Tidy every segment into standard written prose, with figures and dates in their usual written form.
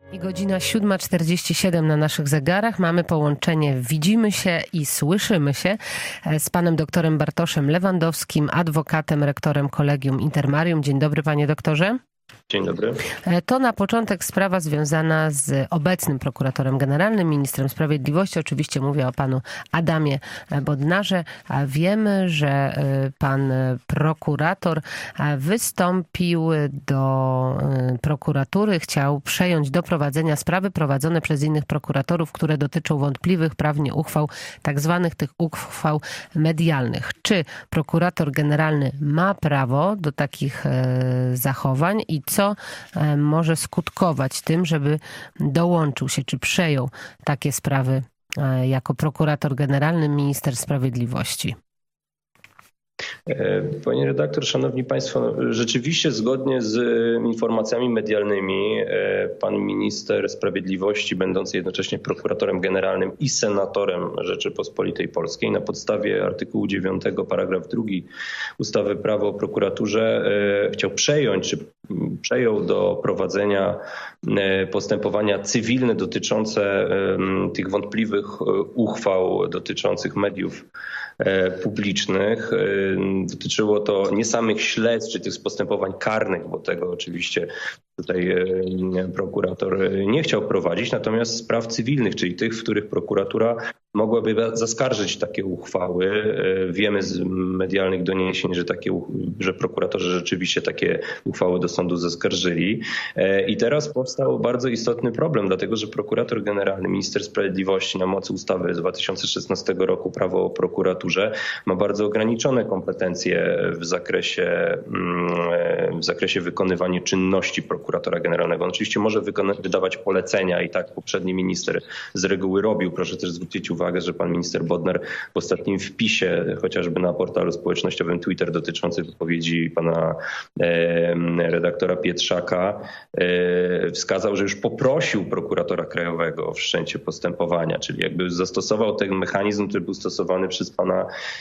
I godzina 7:47 na naszych zegarach. Mamy połączenie, widzimy się i słyszymy się z panem doktorem Bartoszem Lewandowskim, adwokatem, rektorem Collegium Intermarium. Dzień dobry, panie doktorze. Dzień dobry. To na początek sprawa związana z obecnym prokuratorem generalnym, ministrem sprawiedliwości. Oczywiście mówię o panu Adamie Bodnarze. Wiemy, że pan prokurator wystąpił do prokuratury, chciał przejąć do prowadzenia sprawy prowadzone przez innych prokuratorów, które dotyczą wątpliwych prawnie uchwał, tak zwanych tych uchwał medialnych. Czy prokurator generalny ma prawo do takich zachowań i co może skutkować tym, żeby dołączył się, czy przejął takie sprawy jako prokurator generalny, minister sprawiedliwości? Panie redaktor, szanowni państwo, rzeczywiście zgodnie z informacjami medialnymi pan minister sprawiedliwości, będący jednocześnie prokuratorem generalnym i senatorem Rzeczypospolitej Polskiej, na podstawie artykułu 9 paragraf 2 ustawy Prawo o prokuraturze chciał przejąć, czy przejął do prowadzenia postępowania cywilne dotyczące tych wątpliwych uchwał dotyczących mediów publicznych. Dotyczyło to nie samych śledztw czy tych postępowań karnych, bo tego oczywiście tutaj prokurator nie chciał prowadzić, natomiast spraw cywilnych, czyli tych, w których prokuratura mogłaby zaskarżyć takie uchwały. Wiemy z medialnych doniesień, że prokuratorzy rzeczywiście takie uchwały do sądu zaskarżyli. I teraz powstał bardzo istotny problem, dlatego że prokurator generalny, minister sprawiedliwości na mocy ustawy z 2016 roku Prawo o prokuraturze ma bardzo ograniczone kompetencje w zakresie wykonywania czynności prokuratora generalnego. On oczywiście może wydawać polecenia i tak poprzedni minister z reguły robił. Proszę też zwrócić uwagę, że pan minister Bodnar w ostatnim wpisie, chociażby na portalu społecznościowym Twitter dotyczący wypowiedzi pana redaktora Pietrzaka, wskazał, że już poprosił prokuratora krajowego o wszczęcie postępowania, czyli jakby zastosował ten mechanizm, który był stosowany przez pana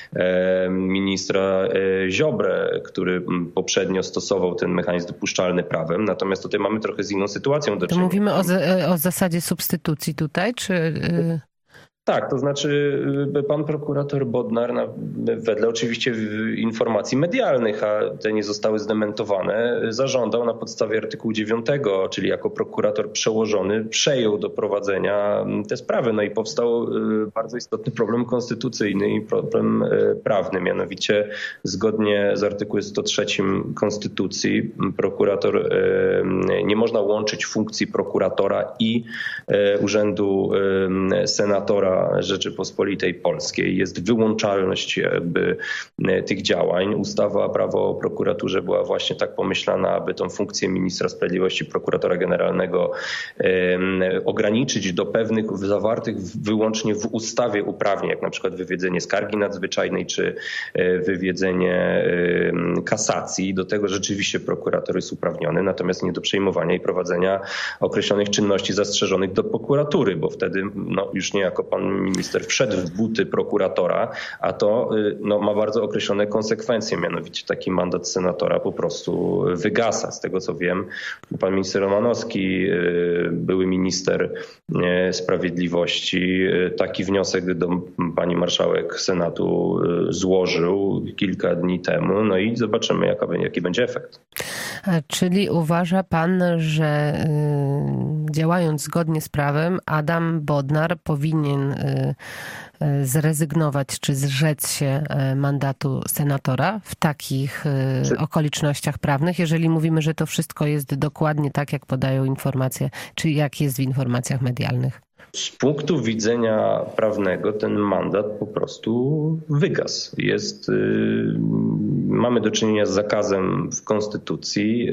ministra Ziobrę, który poprzednio stosował ten mechanizm dopuszczalny prawem. Natomiast tutaj mamy trochę z inną sytuacją do czynienia. To mówimy o zasadzie substytucji tutaj, czy... Tak, to znaczy pan prokurator Bodnar, wedle oczywiście informacji medialnych, a te nie zostały zdementowane, zażądał na podstawie artykułu 9, czyli jako prokurator przełożony, przejął do prowadzenia te sprawy. No i powstał bardzo istotny problem konstytucyjny i problem prawny. Mianowicie zgodnie z artykułem 103 Konstytucji prokurator nie można łączyć funkcji prokuratora i urzędu senatora Rzeczypospolitej Polskiej. Jest wyłączalność jakby tych działań. Ustawa Prawo o prokuraturze była właśnie tak pomyślana, aby tą funkcję ministra sprawiedliwości, prokuratora generalnego ograniczyć do pewnych zawartych wyłącznie w ustawie uprawnień, jak na przykład wywiedzenie skargi nadzwyczajnej czy wywiedzenie kasacji. Do tego rzeczywiście prokurator jest uprawniony, natomiast nie do przejmowania i prowadzenia określonych czynności zastrzeżonych do prokuratury, bo wtedy już niejako pan minister wszedł w buty prokuratora, a to ma bardzo określone konsekwencje, mianowicie taki mandat senatora po prostu wygasa. Z tego co wiem, pan minister Romanowski, były minister sprawiedliwości, taki wniosek do pani marszałek Senatu złożył kilka dni temu, no i zobaczymy jaki będzie efekt. Czyli uważa pan, że działając zgodnie z prawem, Adam Bodnar powinien zrezygnować czy zrzec się mandatu senatora w takich okolicznościach prawnych, jeżeli mówimy, że to wszystko jest dokładnie tak, jak podają informacje, czy jak jest w informacjach medialnych? Z punktu widzenia prawnego ten mandat po prostu wygasł. Mamy do czynienia z zakazem w Konstytucji,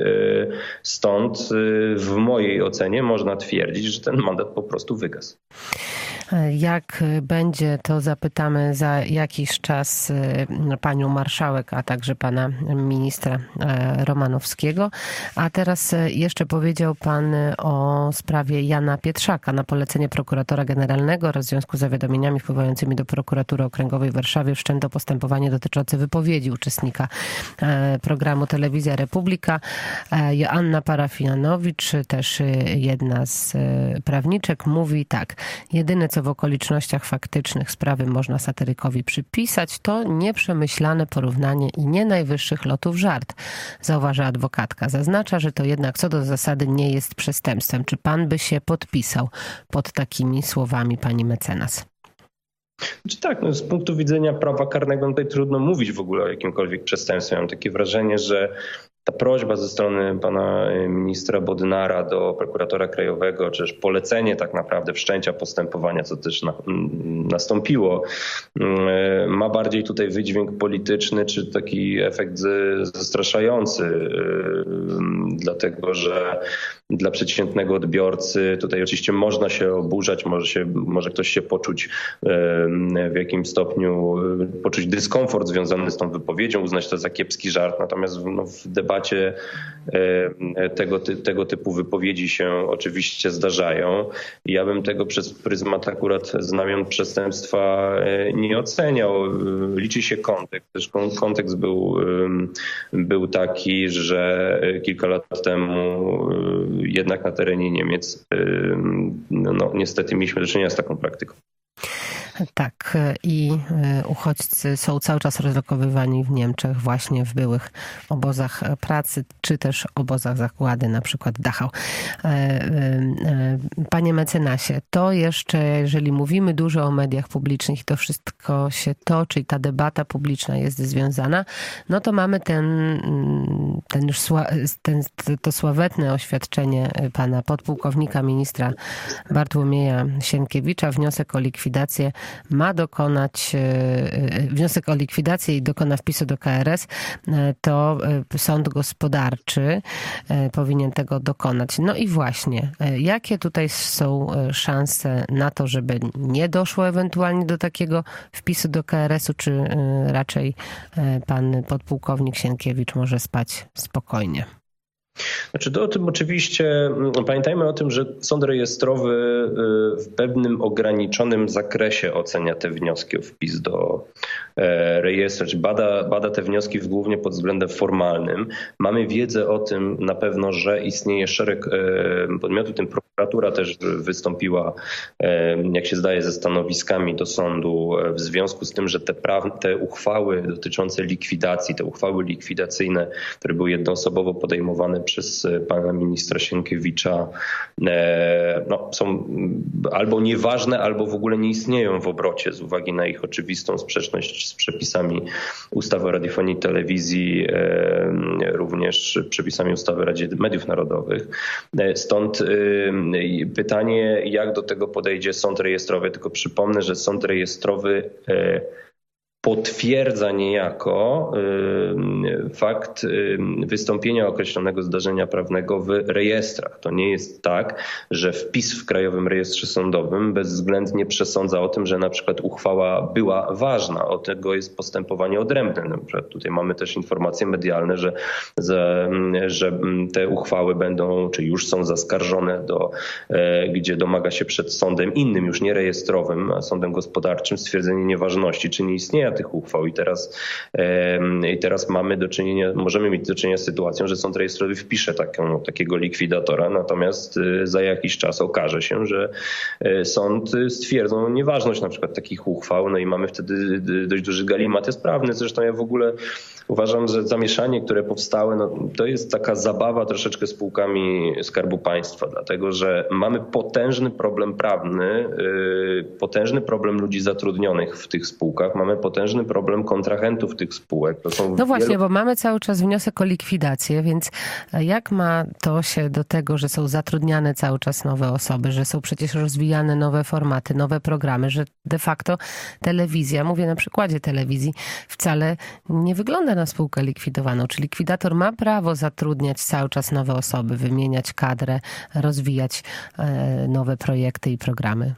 stąd w mojej ocenie można twierdzić, że ten mandat po prostu wygasł. Jak będzie, to zapytamy za jakiś czas panią marszałek, a także pana ministra Romanowskiego. A teraz jeszcze powiedział pan o sprawie Jana Pietrzaka. Na polecenie prokuratora generalnego oraz w związku z zawiadomieniami wpływającymi do prokuratury okręgowej w Warszawie wszczęto postępowanie dotyczące wypowiedzi uczestnika programu Telewizja Republika. Joanna Parafianowicz, też jedna z prawniczek, mówi tak. Jedyne, co w okolicznościach faktycznych sprawy można satyrykowi przypisać, to nieprzemyślane porównanie i nie najwyższych lotów żart, zauważa adwokatka. Zaznacza, że to jednak co do zasady nie jest przestępstwem. Czy pan by się podpisał pod takimi słowami pani mecenas? Tak, z punktu widzenia prawa karnego tutaj trudno mówić w ogóle o jakimkolwiek przestępstwie. Mam takie wrażenie, że ta prośba ze strony pana ministra Bodnara do prokuratora krajowego, czy też polecenie tak naprawdę wszczęcia postępowania, co też nastąpiło, ma bardziej tutaj wydźwięk polityczny, czy taki efekt zastraszający, dlatego że dla przeciętnego odbiorcy tutaj oczywiście można się oburzać, może ktoś się poczuć w jakimś stopniu, poczuć dyskomfort związany z tą wypowiedzią, uznać to za kiepski żart, natomiast w debacie tego typu wypowiedzi się oczywiście zdarzają. Ja bym tego przez pryzmat akurat znamion przestępstwa nie oceniał. Liczy się kontekst. Zresztą kontekst był taki, że kilka lat temu jednak na terenie Niemiec niestety mieliśmy do czynienia z taką praktyką. Tak, i uchodźcy są cały czas rozlokowywani w Niemczech, właśnie w byłych obozach pracy, czy też obozach zagłady, na przykład Dachau. Panie mecenasie, to jeszcze, jeżeli mówimy dużo o mediach publicznych i to wszystko się toczy i ta debata publiczna jest związana, no to mamy to sławetne oświadczenie pana podpułkownika ministra Bartłomieja Sienkiewicza, wniosek o likwidację i dokona wpisu do KRS, to sąd gospodarczy powinien tego dokonać. No i właśnie, jakie tutaj są szanse na to, żeby nie doszło ewentualnie do takiego wpisu do KRS-u, czy raczej pan podpułkownik Sienkiewicz może spać spokojnie? O tym oczywiście pamiętajmy o tym, że sąd rejestrowy w pewnym ograniczonym zakresie ocenia te wnioski o wpis do rejestru, czyli bada te wnioski głównie pod względem formalnym. Mamy wiedzę o tym na pewno, że istnieje szereg podmiotów, tym prokuratura też wystąpiła, jak się zdaje, ze stanowiskami do sądu w związku z tym, że te uchwały dotyczące likwidacji, te uchwały likwidacyjne, które były jednoosobowo podejmowane przez pana ministra Sienkiewicza, są albo nieważne, albo w ogóle nie istnieją w obrocie z uwagi na ich oczywistą sprzeczność z przepisami ustawy o radiofonii i telewizji, również przepisami ustawy o Radzie Mediów Narodowych. Stąd pytanie, jak do tego podejdzie sąd rejestrowy. Tylko przypomnę, że sąd rejestrowy potwierdza niejako fakt wystąpienia określonego zdarzenia prawnego w rejestrach. To nie jest tak, że wpis w Krajowym Rejestrze Sądowym bezwzględnie przesądza o tym, że na przykład uchwała była ważna. Od tego jest postępowanie odrębne. Na przykład tutaj mamy też informacje medialne, że te uchwały będą, czy już są zaskarżone, gdzie domaga się przed sądem innym, już nie rejestrowym, a sądem gospodarczym, stwierdzenie nieważności, czy nie istnienia tych uchwał. I teraz możemy mieć do czynienia z sytuacją, że sąd rejestrowy wpisze takiego likwidatora, natomiast za jakiś czas okaże się, że sąd stwierdzą nieważność na przykład takich uchwał, no i mamy wtedy dość duży galimatyzm prawny. Zresztą ja w ogóle uważam, że zamieszanie, które powstało, to jest taka zabawa troszeczkę spółkami Skarbu Państwa, dlatego że mamy potężny problem prawny, potężny problem ludzi zatrudnionych w tych spółkach, mamy potężny problem kontrahentów tych spółek. Właśnie, bo mamy cały czas wniosek o likwidację, więc jak ma to się do tego, że są zatrudniane cały czas nowe osoby, że są przecież rozwijane nowe formaty, nowe programy, że de facto telewizja, mówię na przykładzie telewizji, wcale nie wygląda na spółkę likwidowaną. Czy likwidator ma prawo zatrudniać cały czas nowe osoby, wymieniać kadrę, rozwijać nowe projekty i programy?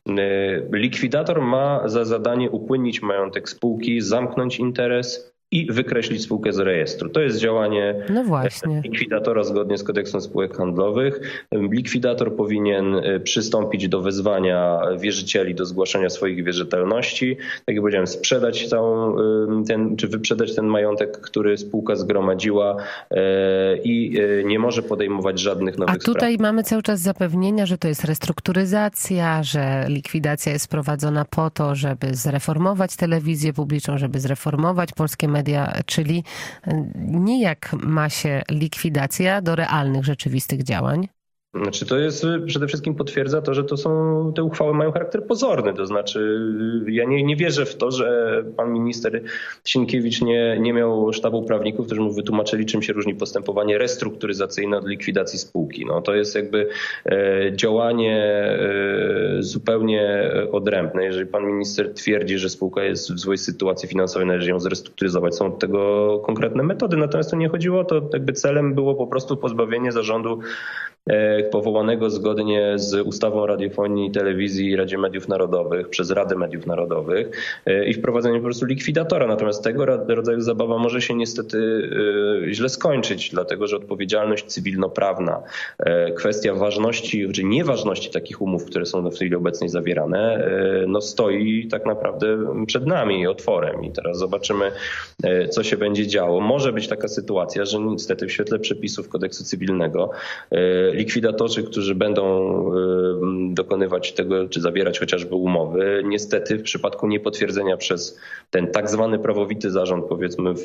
Likwidator ma za zadanie upłynnić majątek spółki, zamknąć interes i wykreślić spółkę z rejestru. To jest działanie likwidatora zgodnie z kodeksem spółek handlowych. Likwidator powinien przystąpić do wezwania wierzycieli do zgłaszania swoich wierzytelności. Tak jak powiedziałem, sprzedać czy wyprzedać ten majątek, który spółka zgromadziła i nie może podejmować żadnych nowych spraw. A tutaj mamy cały czas zapewnienia, że to jest restrukturyzacja, że likwidacja jest prowadzona po to, żeby zreformować telewizję publiczną, żeby zreformować polskie media, czyli nijak ma się likwidacja do realnych, rzeczywistych działań? Znaczy to jest przede wszystkim potwierdza to, że te uchwały mają charakter pozorny. To znaczy ja nie wierzę w to, że pan minister Sienkiewicz nie miał sztabu prawników, którzy mu wytłumaczyli, czym się różni postępowanie restrukturyzacyjne od likwidacji spółki. No, to jest jakby działanie zupełnie odrębne. Jeżeli pan minister twierdzi, że spółka jest w złej sytuacji finansowej, należy ją zrestrukturyzować, są od tego konkretne metody. Natomiast to nie chodziło o to, jakby celem było po prostu pozbawienie zarządu powołanego zgodnie z ustawą o radiofonii, telewizji i Radzie Mediów Narodowych przez Radę Mediów Narodowych i wprowadzenie po prostu likwidatora. Natomiast tego rodzaju zabawa może się niestety źle skończyć, dlatego że odpowiedzialność cywilnoprawna, kwestia ważności czy nieważności takich umów, które są w chwili obecnej zawierane, no stoi tak naprawdę przed nami otworem i teraz zobaczymy, co się będzie działo. Może być taka sytuacja, że niestety w świetle przepisów kodeksu cywilnego likwidatorzy, którzy będą dokonywać tego, czy zawierać chociażby umowy, niestety w przypadku niepotwierdzenia przez ten tak zwany prawowity zarząd, powiedzmy,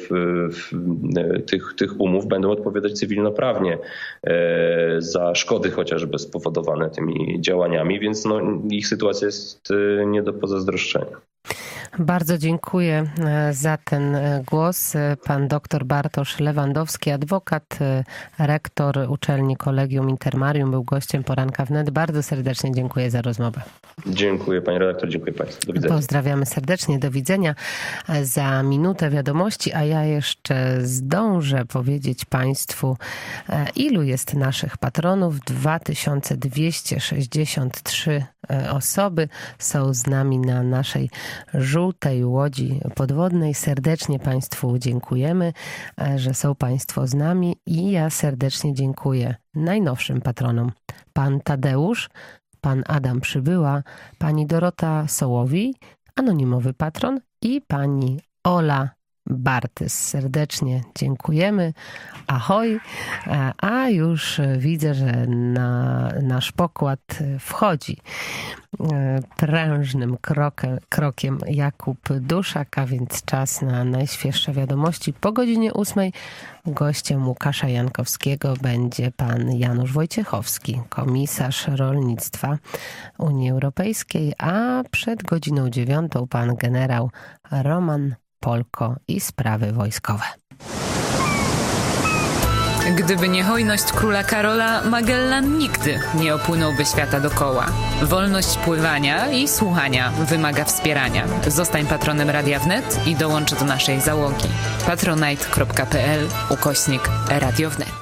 tych umów, będą odpowiadać cywilnoprawnie za szkody chociażby spowodowane tymi działaniami, więc ich sytuacja jest nie do pozazdroszczenia. Bardzo dziękuję za ten głos. Pan dr Bartosz Lewandowski, adwokat, rektor uczelni Collegium Intermarium, był gościem Poranka Wnet. Bardzo serdecznie dziękuję za rozmowę. Dziękuję pani redaktor, dziękuję państwu. Do widzenia. Pozdrawiamy serdecznie, do widzenia. Za minutę wiadomości, a ja jeszcze zdążę powiedzieć państwu, ilu jest naszych patronów. 2263 osoby są z nami na naszej żółtej łodzi podwodnej. Serdecznie państwu dziękujemy, że są państwo z nami i ja serdecznie dziękuję najnowszym patronom. Pan Tadeusz, pan Adam Przybyła, pani Dorota Sołowi, anonimowy patron i pani Ola Bartys. Serdecznie dziękujemy. Ahoj. A już widzę, że na nasz pokład wchodzi prężnym krokiem Jakub Duszak, a więc czas na najświeższe wiadomości. Po godzinie 8 gościem Łukasza Jankowskiego będzie pan Janusz Wojciechowski, komisarz rolnictwa Unii Europejskiej, a przed godziną 9 pan generał Roman Polko i sprawy wojskowe. Gdyby nie hojność króla Karola, Magellan nigdy nie opłynąłby świata dokoła. Wolność pływania i słuchania wymaga wspierania. Zostań patronem Radia Wnet i dołącz do naszej załogi. patronite.pl/Radio Wnet.